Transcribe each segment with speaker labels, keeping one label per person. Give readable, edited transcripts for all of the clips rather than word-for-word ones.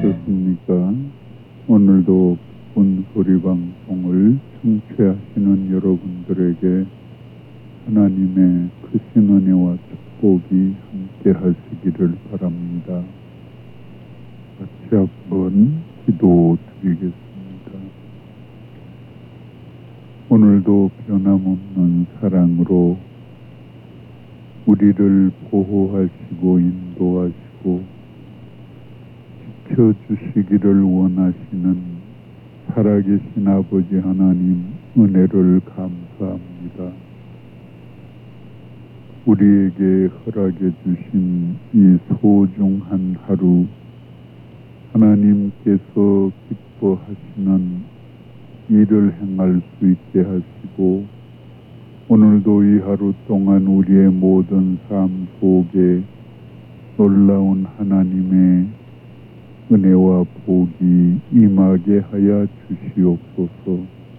Speaker 1: 어떠십니까? 오늘도 기쁜 소리 방송을 청취하시는 여러분들에게 하나님의 크신 은혜와 축복이 함께 하시기를 바랍니다. 같이 한번 기도드리겠습니다. 오늘도 변함없는 사랑으로 우리를 보호하시고 인도하시고 지켜주시기를 원하시는 살아계신 아버지 하나님 은혜를 감사합니다. 우리에게 허락해 주신 이 소중한 하루, 하나님께서 기뻐하시는 일을 행할 수 있게 하시고 오늘도 이 하루 동안 우리의 모든 삶 속에 놀라운 하나님의 은혜와 복이 임하게 하여 주시옵소서.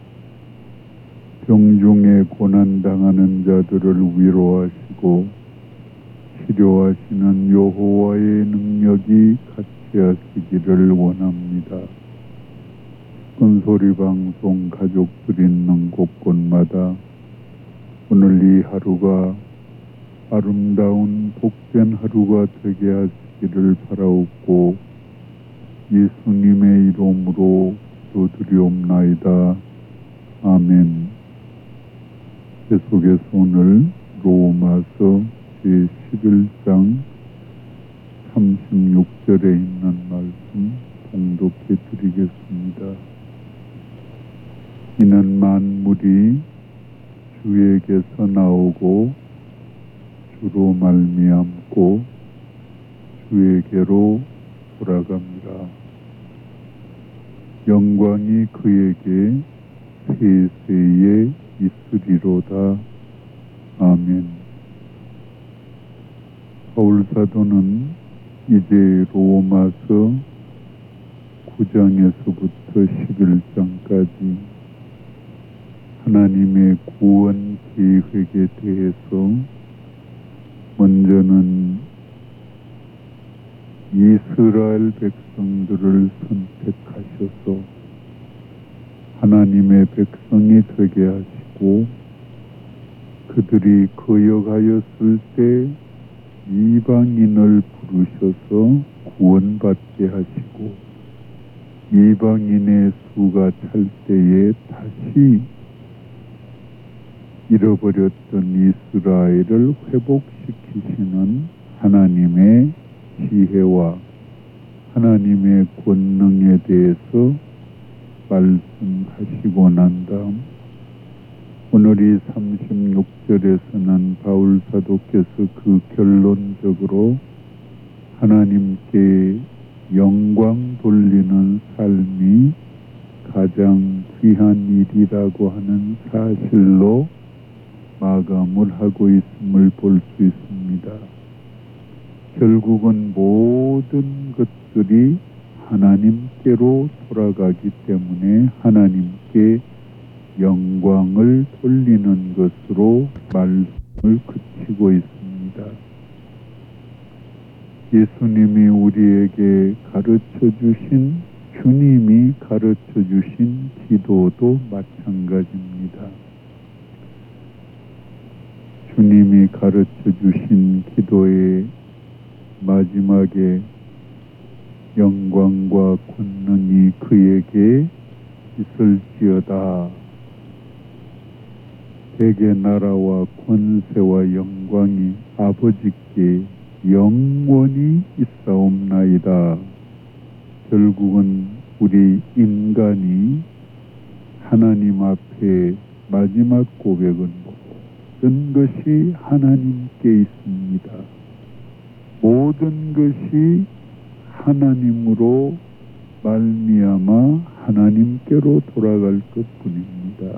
Speaker 1: 병중에 고난당하는 자들을 위로하시고 치료하시는 여호와의 능력이 같이 하시기를 원합니다. 큰소리 방송 가족들 있는 곳곳마다 오늘 이 하루가 아름다운 복된 하루가 되게 하시기를 바라옵고 예수님의 이름으로 기도드리옵나이다. 아멘. 계속해서 오늘 로마서 제11장 36절에 있는 말씀 봉독해 드리겠습니다. 이는 만물이 주에게서 나오고 주로 말미암고 주에게로 돌아갑니다. 영광이 그에게 세세에 있으리로다. 아멘. 바울 사도는 이제 로마서 9장에서부터 11장까지 하나님의 구원 계획에 대해서 먼저는 이스라엘 백성들을 선택하셔서 하나님의 백성이 되게 하시고 그들이 거역하였을 때 이방인을 부르셔서 구원받게 하시고 이방인의 수가 찰 때에 다시 잃어버렸던 이스라엘을 회복시키시는 하나님의 지혜와 하나님의 권능에 대해서 말씀하시고 난 다음 오늘 이 36절에서는 바울 사도께서 그 결론적으로 하나님께 영광 돌리는 삶이 가장 귀한 일이라고 하는 사실로 마감을 하고 있음을 볼 수 있습니다. 결국은 모든 것들이 하나님께로 돌아가기 때문에 하나님께 영광을 돌리는 것으로 말씀을 그치고 있습니다. 예수님이 우리에게 가르쳐 주신 주님이 가르쳐 주신 기도도 마찬가지입니다. 주님이 가르쳐 주신 기도의 마지막에 영광과 권능이 그에게 있을지어다. 대개 나라와 권세와 영광이 아버지께 영원히 있사옵나이다. 결국은 우리 인간이 하나님 앞에 마지막 고백은 모든 것이 하나님께 있습니다. 모든 것이 하나님으로 말미암아 하나님께로 돌아갈 것뿐입니다.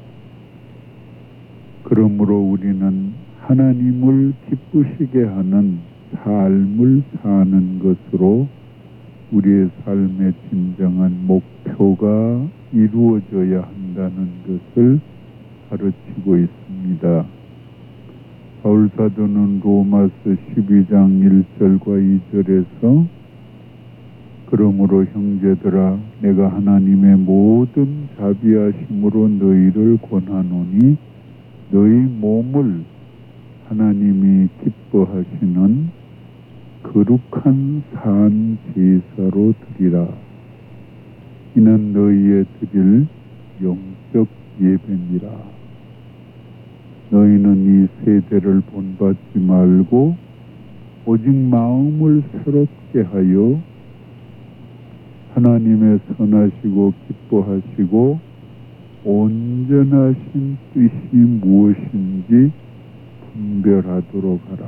Speaker 1: 그러므로 우리는 하나님을 기쁘시게 하는 삶을 사는 것으로 우리의 삶의 진정한 목표가 이루어져야 한다는 것을 가르치고 있습니다. 바울 사도는 로마서 12장 1절과 2절에서 그러므로 형제들아 내가 하나님의 모든 자비하심으로 너희를 권하노니 너희 몸을 하나님이 기뻐하시는 거룩한 산 제사로 드리라. 이는 너희의 드릴 영적 예배니라. 너희는 이 세대를 본받지 말고 오직 마음을 새롭게 하여 하나님의 선하시고 기뻐하시고 온전하신 뜻이 무엇인지 분별하도록 하라.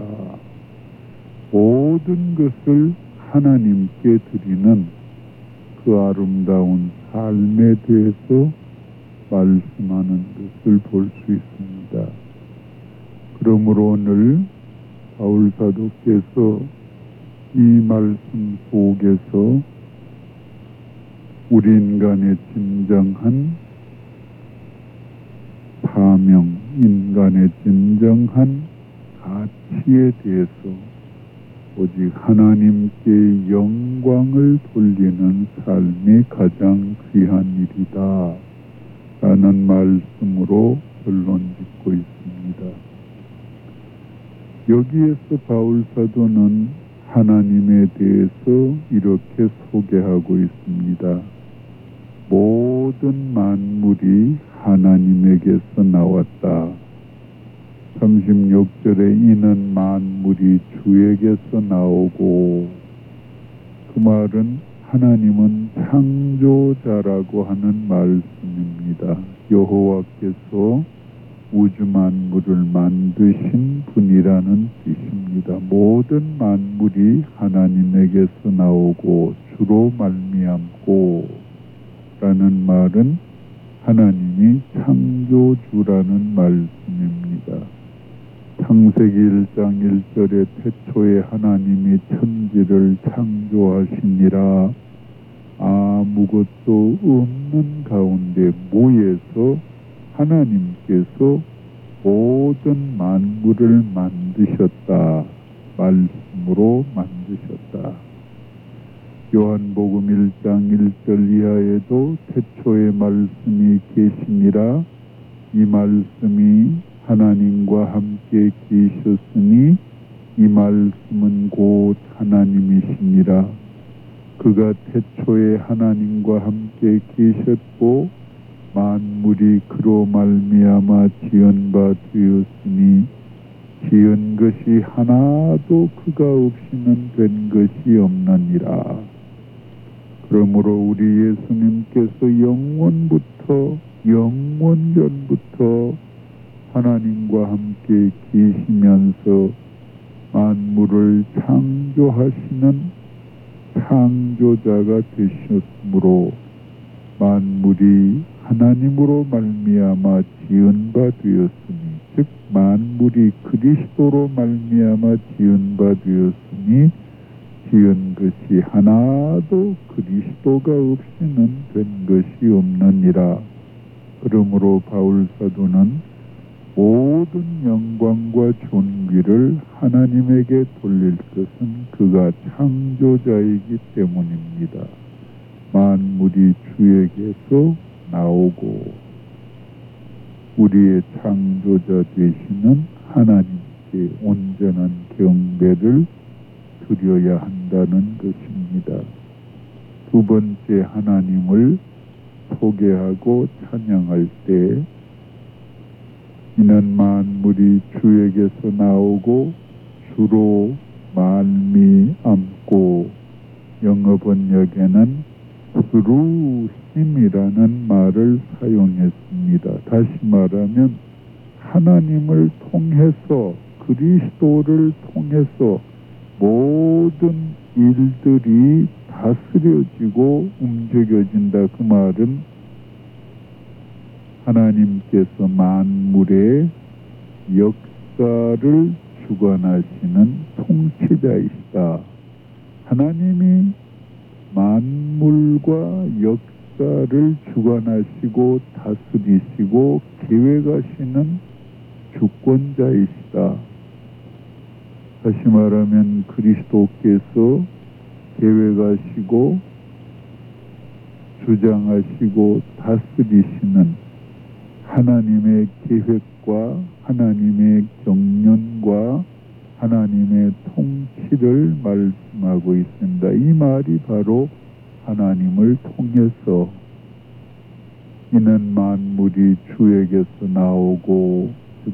Speaker 1: 모든 것을 하나님께 드리는 그 아름다운 삶에 대해서 말씀하는 것을 볼 수 있습니다. 그러므로 오늘 바울 사도께서 이 말씀 속에서 우리 인간의 진정한 사명, 인간의 진정한 가치에 대해서 오직 하나님께 영광을 돌리는 삶이 가장 귀한 일이다 라는 말씀으로 결론 짓고 있습니다. 여기에서 바울 사도는 하나님에 대해서 이렇게 소개하고 있습니다. 모든 만물이 하나님에게서 나왔다. 36절에 이는 만물이 주에게서 나오고, 그 말은 하나님은 창조자라고 하는 말씀입니다. 여호와께서 우주 만물을 만드신 분이라는 뜻입니다. 모든 만물이 하나님에게서 나오고 주로 말미암고 라는 말은 하나님이 창조주라는 말씀입니다. 창세기 1장 1절에 태초에 하나님이 천지를 창조하시니라. 아무것도 없는 가운데 모여서 하나님께서 모든 만물을 만드셨다. 말씀으로 만드셨다. 요한복음 1장 1절 이하에도 태초에 말씀이 계시니라. 이 말씀이 하나님과 함께 계셨으니 이 말씀은 곧 하나님이시니라. 그가 태초에 하나님과 함께 계셨고 만물이 그로 말미암아 지은 바 되었으니 지은 것이 하나도 그가 없이는 된 것이 없느니라. 그러므로 우리 예수님께서 영원부터 영원전부터 하나님과 함께 계시면서 만물을 창조하시는 창조자가 되셨으므로 만물이 하나님으로 말미암아 지은 바 되었으니, 즉 만물이 그리스도로 말미암아 지은 바 되었으니 지은 것이 하나도 그리스도가 없이는 된 것이 없느니라. 그러므로 바울 사도는 모든 영광과 존귀를 하나님에게 돌릴 것은 그가 창조자이기 때문입니다. 만물이 주에게서 나오고 우리의 창조자 되시는 하나님께 온전한 경배를 드려야 한다는 것입니다. 두 번째, 하나님을 소개하고 찬양할 때 이는 만물이 주에게서 나오고 주로 말미암고, 영어 번역에는 through him이라는 말을 사용했습니다. 다시 말하면 하나님을 통해서, 그리스도를 통해서 모든 일들이 다스려지고 움직여진다. 그 말은 하나님께서 만물의 역사를 주관하시는 통치자이시다. 하나님이 만물과 역사를 주관하시고 다스리시고 계획하시는 주권자이시다. 다시 말하면 그리스도께서 계획하시고 주장하시고 다스리시는 하나님의 계획과 하나님의 경륜과 하나님의 통치를 말씀하고 있습니다. 이 말이 바로 하나님을 통해서 이는 만물이 주에게서 나오고 즉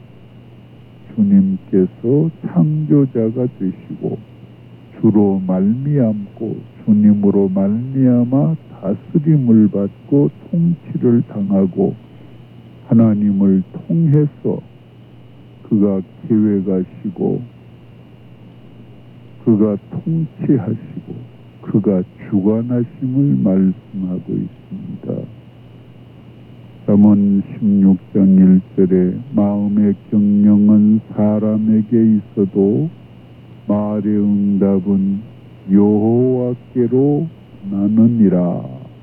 Speaker 1: 주님께서 창조자가 되시고 주로 말미암고 주님으로 말미암아 다스림을 받고 통치를 당하고 하나님을 통해서 그가 계획하시고 그가 통치하시고 그가 주관하심을 말씀하고 있습니다. 잠언 16장 1절에 마음의 경영은 사람에게 있어도 말의 응답은 여호와께로 나느니라.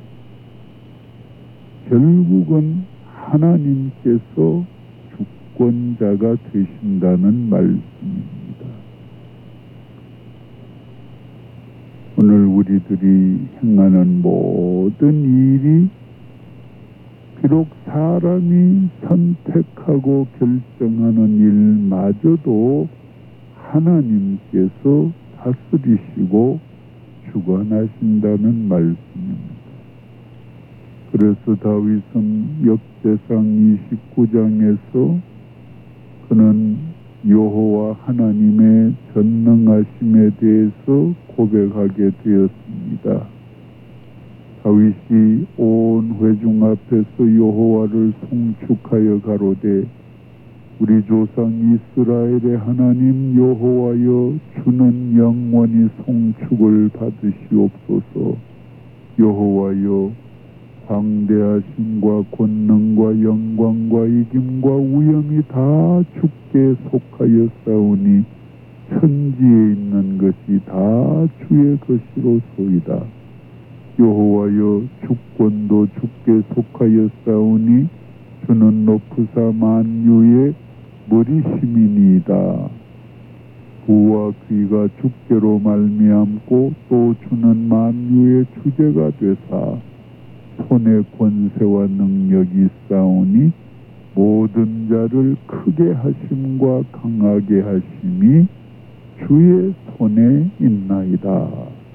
Speaker 1: 결국은 하나님께서 주권자가 되신다는 말씀입니다. 오늘 우리들이 행하는 모든 일이 비록 사람이 선택하고 결정하는 일마저도 하나님께서 다스리시고 주관하신다는 말씀입니다. 그래서 다윗은 역대상 29장에서 그는 여호와 하나님의 전능하심에 대해서 고백하게 되었습니다. 다윗이 온 회중 앞에서 여호와를 송축하여 가로되 우리 조상 이스라엘의 하나님 여호와여 주는 영원히 송축을 받으시옵소서. 여호와여 광대하심과 권능과 영광과 이김과 위엄이 다 주께 속하였사오니 천지에 있는 것이 다 주의 것이로소이다. 여호와여 주권도 주께 속하였사오니 주는 높으사 만유의 머리심이니이다. 부와 귀가 주께로 말미암고 또 주는 만유의 주제가 되사 손에 권세와 능력이 있사오니 모든 자를 크게 하심과 강하게 하심이 주의 손에 있나이다.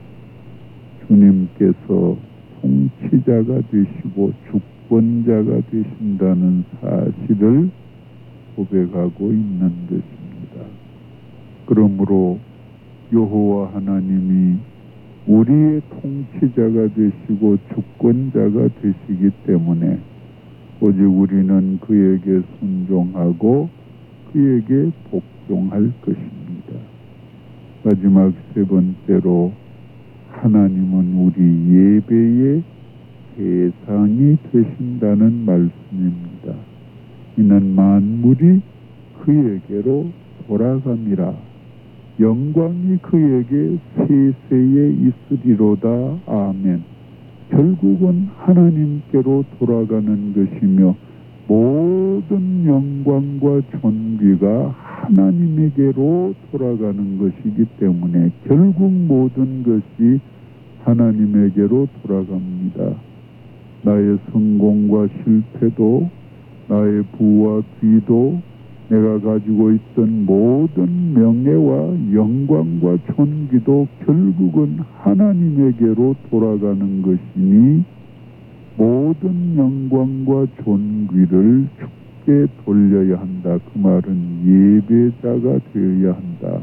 Speaker 1: 주님께서 통치자가 되시고 주권자가 되신다는 사실을 고백하고 있는 것입니다. 그러므로 여호와 하나님이 우리의 통치자가 되시고 주권자가 되시기 때문에 오직 우리는 그에게 순종하고 그에게 복종할 것입니다. 마지막 세 번째로 하나님은 우리 예배의 대상이 되신다는 말씀입니다. 이는 만물이 그에게로 돌아갑니다. 영광이 그에게 세세에 있으리로다. 아멘. 결국은 하나님께로 돌아가는 것이며 모든 영광과 존귀가 하나님에게로 돌아가는 것이기 때문에 결국 모든 것이 하나님에게로 돌아갑니다. 나의 성공과 실패도 나의 부와 귀도 내가 가지고 있던 모든 명예와 영광과 존귀도 결국은 하나님에게로 돌아가는 것이니 모든 영광과 존귀를 주께 돌려야 한다. 그 말은 예배자가 되어야 한다.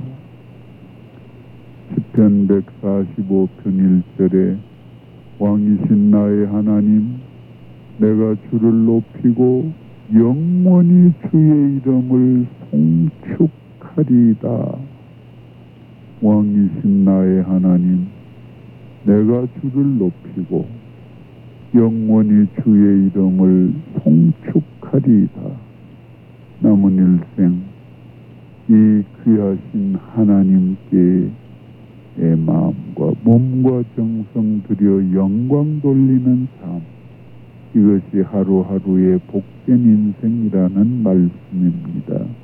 Speaker 1: 시편 145편 1절에 왕이신 나의 하나님 내가 주를 높이고 영원히 주의 이름을 송축하리이다. 왕이신 나의 하나님 내가 주를 높이고 영원히 주의 이름을 송축하리이다. 남은 일생 이 귀하신 하나님께 의 마음과 몸과 정성 들여 영광 돌리는 삶, 이것이 하루하루의 복된 인생이라는 말씀입니다.